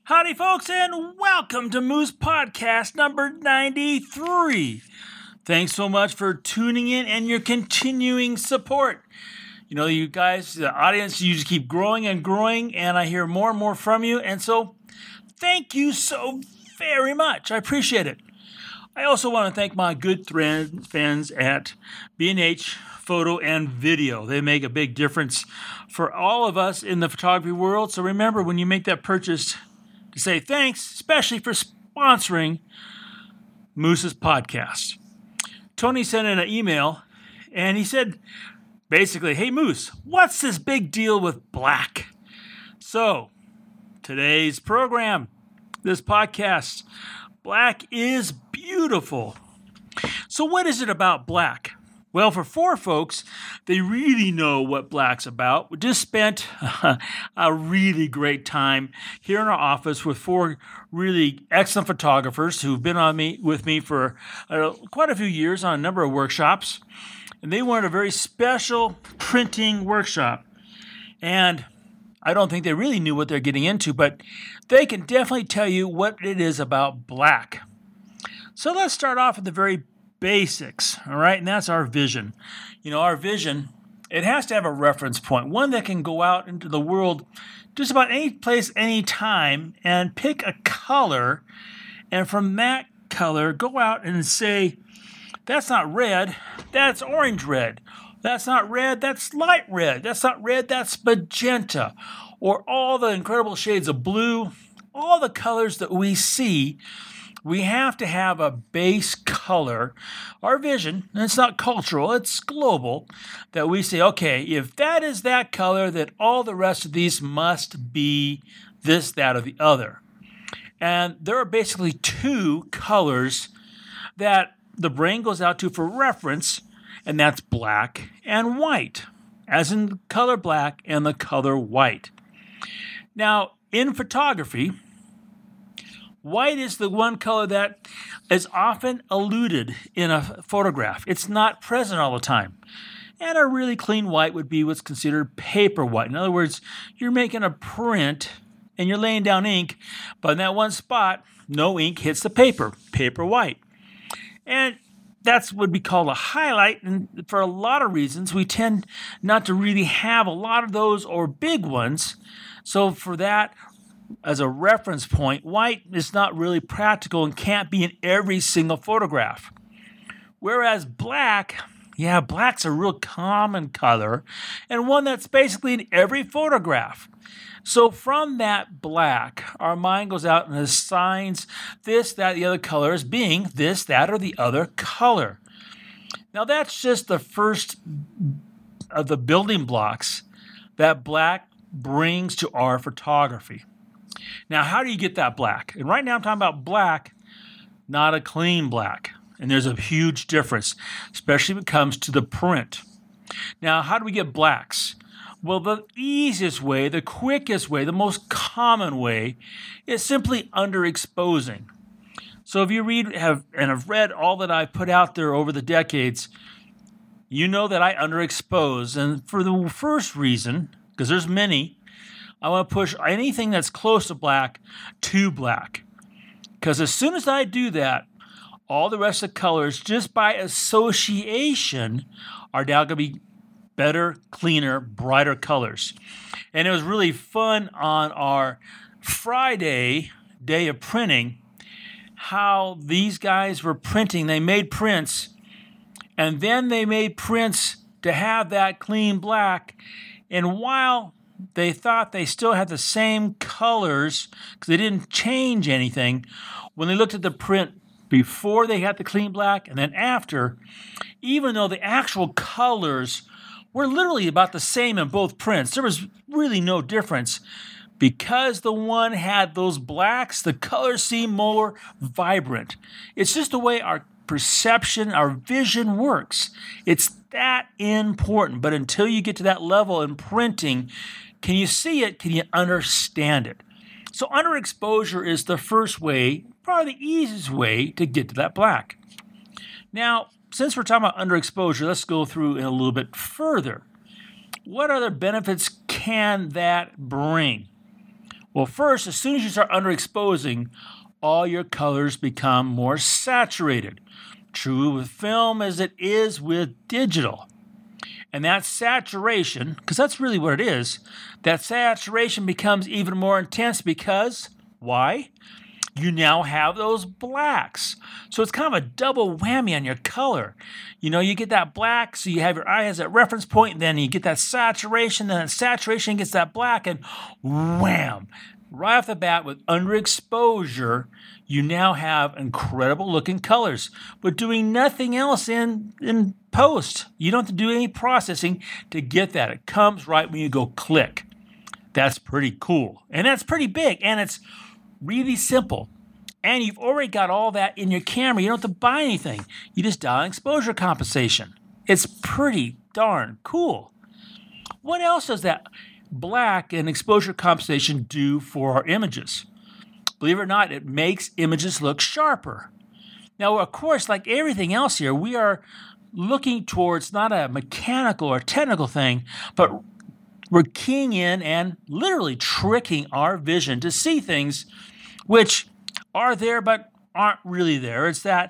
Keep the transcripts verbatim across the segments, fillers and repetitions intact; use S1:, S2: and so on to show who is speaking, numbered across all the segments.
S1: Howdy, folks, and welcome to Moose Podcast number ninety-three. Thanks so much for tuning in and your continuing support. You know, you guys, the audience, you just keep growing and growing, and I hear more and more from you, and so thank you so very much. I appreciate it. I also want to thank my good friends at B and H Photo and Video. They make a big difference for all of us in the photography world, so remember when you make that purchase to say thanks, especially for sponsoring Moose's podcast. Tony sent in an email, and he said, basically, hey Moose, what's this big deal with black? So, today's program, this podcast, black is beautiful. So what is it about black? Well, for four folks, they really know what black's about. We just spent a really great time here in our office with four really excellent photographers who've been on me with me for uh, quite a few years on a number of workshops. And they wanted a very special printing workshop. And I don't think they really knew what they're getting into, but they can definitely tell you what it is about black. So let's start off with the very basics, all right? And that's our vision. You know, our vision, it has to have a reference point, one that can go out into the world just about any place, any time, and pick a color, and from that color, go out and say, that's not red, that's orange red. That's not red, that's light red. That's not red, that's magenta. Or all the incredible shades of blue, all the colors that we see. We have to have a base color, our vision, and it's not cultural, it's global, that we say, okay, if that is that color, then all the rest of these must be this, that, or the other. And there are basically two colors that the brain goes out to for reference, and that's black and white, as in the color black and the color white. Now, in photography, white is the one color that is often eluded in a photograph. It's not present all the time. And a really clean white would be what's considered paper white. In other words, you're making a print and you're laying down ink, but in that one spot, no ink hits the paper, paper white. And that's what would be called a highlight, and for a lot of reasons, we tend not to really have a lot of those or big ones. So for that, as a reference point, white is not really practical and can't be in every single photograph. Whereas black, yeah, black's a real common color and one that's basically in every photograph. So from that black, our mind goes out and assigns this, that, the other color as being this, that, or the other color. Now that's just the first of the building blocks that black brings to our photography. Now, how do you get that black? And right now I'm talking about black, not a clean black. And there's a huge difference, especially when it comes to the print. Now, how do we get blacks? Well, the easiest way, the quickest way, the most common way is simply underexposing. So if you read have and have read all that I've put out there over the decades, you know that I underexpose. And for the first reason, because there's many, I want to push anything that's close to black to black. Because as soon as I do that, all the rest of the colors, just by association, are now going to be better, cleaner, brighter colors. And it was really fun on our Friday day of printing how these guys were printing. They made prints, and then they made prints to have that clean black. And while they thought they still had the same colors because they didn't change anything, when they looked at the print before they had the clean black and then after, even though the actual colors were literally about the same in both prints, there was really no difference. Because the one had those blacks, the colors seemed more vibrant. It's just the way our perception, our vision works. It's that important. But until you get to that level in printing, can you see it? Can you understand it? So underexposure is the first way, probably the easiest way to get to that black. Now, since we're talking about underexposure, let's go through it a little bit further. What other benefits can that bring? Well, first, as soon as you start underexposing, all your colors become more saturated. True with film as it is with digital. And that saturation, because that's really what it is, that saturation becomes even more intense because, why? You now have those blacks. So it's kind of a double whammy on your color. You know, you get that black, so you have your eye as that reference point, and then you get that saturation, then that saturation gets that black, and wham! Right off the bat, with underexposure, you now have incredible looking colors, but doing nothing else in, in post. You don't have to do any processing to get that. It comes right when you go click. That's pretty cool. And that's pretty big, and it's really simple. And you've already got all that in your camera. You don't have to buy anything. You just dial in exposure compensation. It's pretty darn cool. What else does that black and exposure compensation do for our images? Believe it or not, it makes images look sharper. Now, of course, like everything else here, we are looking towards not a mechanical or technical thing, but we're keying in and literally tricking our vision to see things which are there but aren't really there. It's that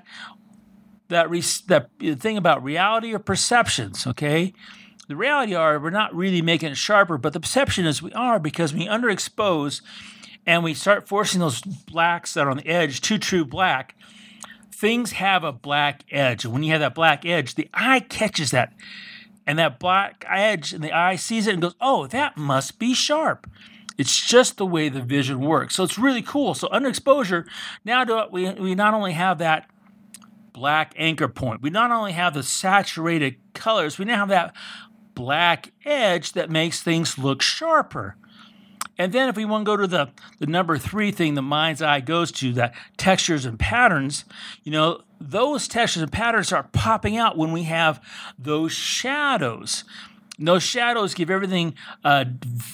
S1: that re- that thing about reality or perceptions, okay? The reality are we're not really making it sharper, but the perception is we are, because when you underexpose and we start forcing those blacks that are on the edge to true black, things have a black edge. And when you have that black edge, the eye catches that. And that black edge, and the eye sees it and goes, oh, that must be sharp. It's just the way the vision works. So it's really cool. So underexposure, now do it, we, we not only have that black anchor point, we not only have the saturated colors, we now have that black edge that makes things look sharper. And then if we want to go to the, the number three thing the mind's eye goes to, that textures and patterns, you know, those textures and patterns are popping out when we have those shadows. And those shadows give everything a,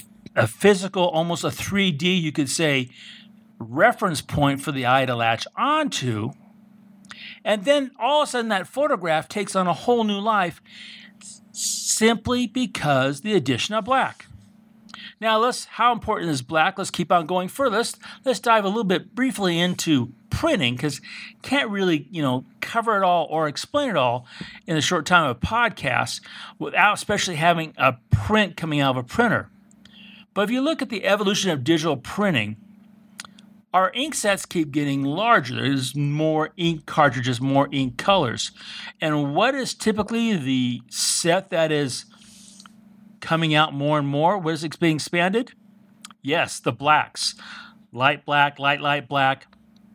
S1: a physical, almost a three D, you could say, reference point for the eye to latch onto. And then all of a sudden that photograph takes on a whole new life simply because the addition of black. Now, let's how important is black? Let's keep on going further. Let's, let's dive a little bit briefly into printing, because can't really, you know, cover it all or explain it all in a short time of a podcast without especially having a print coming out of a printer. But if you look at the evolution of digital printing, our ink sets keep getting larger. There's more ink cartridges, more ink colors. And what is typically the set that is coming out more and more? What is it being expanded? Yes, the blacks. Light black, light, light black.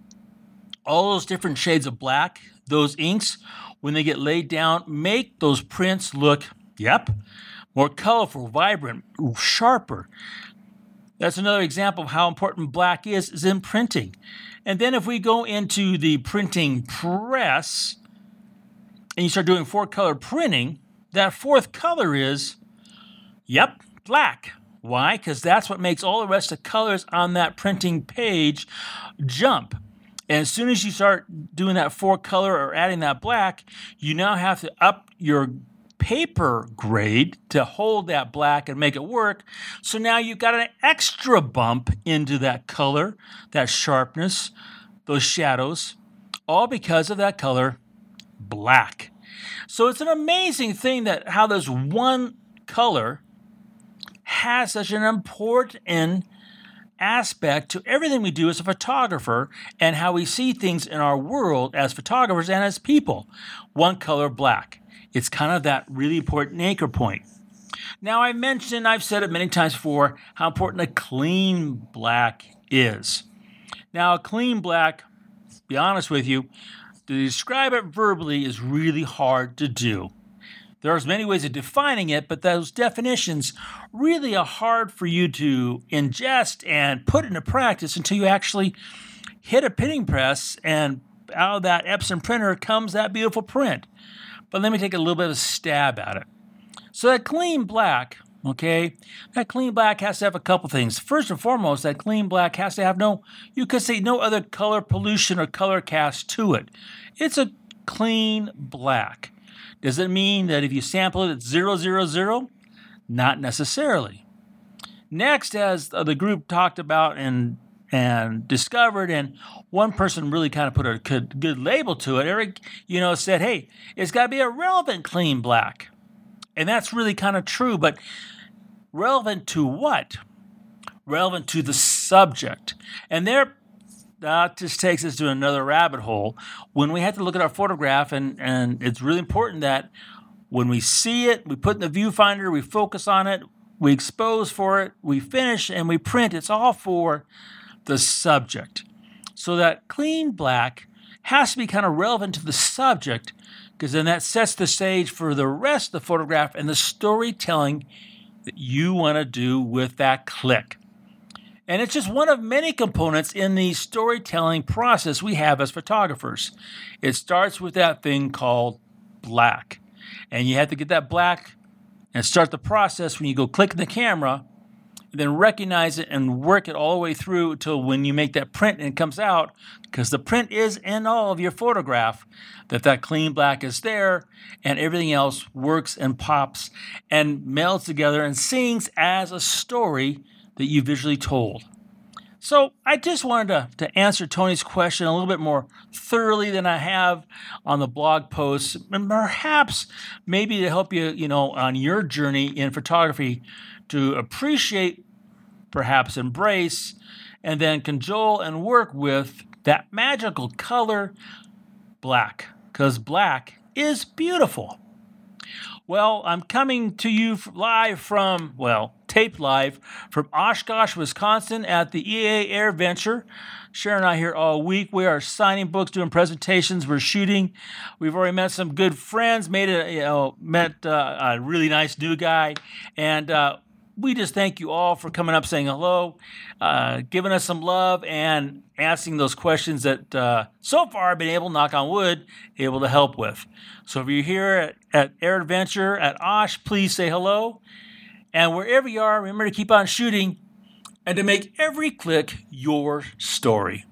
S1: All those different shades of black, those inks, when they get laid down, make those prints look, yep, more colorful, vibrant, sharper. That's another example of how important black is, is in printing. And then if we go into the printing press and you start doing four-color printing, that fourth color is, yep, black. Why? Because that's what makes all the rest of the colors on that printing page jump. And as soon as you start doing that four-color or adding that black, you now have to up your paper grade to hold that black and make it work. So now you've got an extra bump into that color, that sharpness, those shadows, all because of that color, black. So it's an amazing thing that how this one color has such an important aspect to everything we do as a photographer and how we see things in our world as photographers and as people. One color, black. It's kind of that really important anchor point. Now, I mentioned, I've said it many times before, how important a clean black is. Now, a clean black, to be honest with you, to describe it verbally is really hard to do. There's many ways of defining it, but those definitions really are hard for you to ingest and put into practice until you actually hit a printing press and out of that Epson printer comes that beautiful print. But let me take a little bit of a stab at it. So that clean black, okay, that clean black has to have a couple things. First and foremost, that clean black has to have no, you could say no other color pollution or color cast to it. It's a clean black. Does it mean that if you sample it, it's zero, zero, zero? Not necessarily. Next, as the group talked about and and discovered, and one person really kind of put a good, good label to it, Eric, you know, said, hey, it's got to be a relevant clean black. And that's really kind of true, but relevant to what? Relevant to the subject. And there, that just takes us to another rabbit hole. When we have to look at our photograph, and, and it's really important that when we see it, we put in the viewfinder, we focus on it, we expose for it, we finish, and we print. It's all for the subject. So that clean black has to be kind of relevant to the subject, because then that sets the stage for the rest of the photograph and the storytelling that you want to do with that click. And it's just one of many components in the storytelling process we have as photographers. It starts with that thing called black. And you have to get that black and start the process when you go click the camera, then recognize it and work it all the way through until when you make that print and it comes out, because the print is in all of your photograph, that that clean black is there and everything else works and pops and melds together and sings as a story that you visually told. So I just wanted to, to answer Tony's question a little bit more thoroughly than I have on the blog posts, and perhaps maybe to help you, you know, on your journey in photography to appreciate, perhaps embrace, and then cajole and work with that magical color, black, because black is beautiful. Well, I'm coming to you live from, well, taped live from Oshkosh, Wisconsin at the E A AirVenture. Sharon and I here all week. We are signing books, doing presentations, we're shooting. We've already met some good friends, made a, you know, met uh, a really nice new guy, and uh, we just thank you all for coming up, saying hello, uh, giving us some love, and asking those questions that uh, so far I've been able, knock on wood, able to help with. So if you're here at, at AirVenture at Osh, please say hello. And wherever you are, remember to keep on shooting and to make every click your story.